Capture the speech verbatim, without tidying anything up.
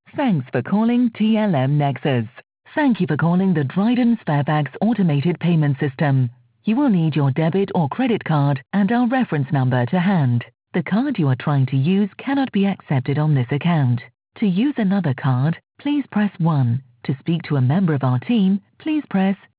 Thanks for calling T L M Nexus. Thank you for calling the Dryden Sparebags automated payment system. You will need your debit or credit card and our reference number to hand. The card you are trying to use cannot be accepted on this account. To use another card, please press one. To speak to a member of our team, please press